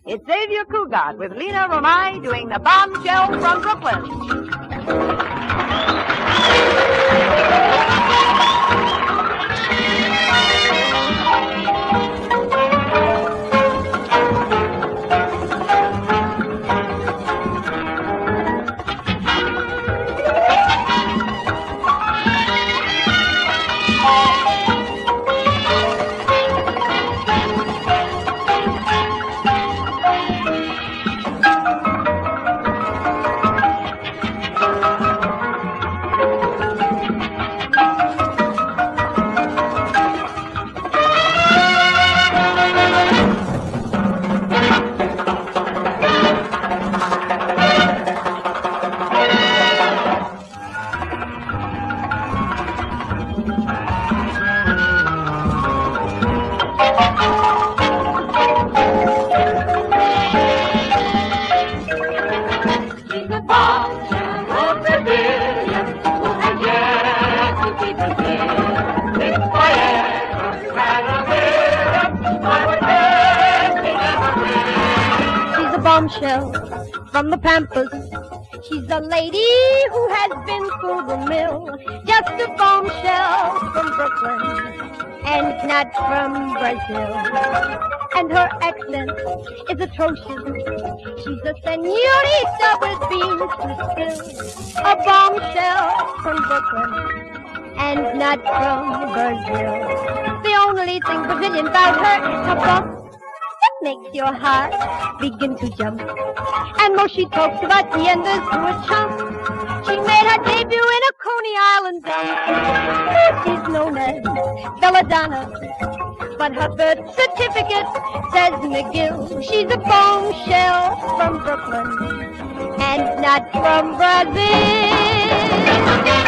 It's Xavier Cugat with Lena Romay doing the Bombshell from Brooklyn. Bombshell from the Pampas. She's a lady who has been through the mill. Just a bombshell from Brooklyn and not from Brazil. And her accent is atrocious. She's a senorita with beans to spill. A bombshell from Brooklyn and not from Brazil. The only thing Brazilian about her is her bump. Makes your heart begin to jump. And more she talks about tiendas to a chump. She made her debut in a Coney Island dump. She's known as Belladonna, but her birth certificate says McGill. She's a bombshell from Brooklyn and not from Brazil.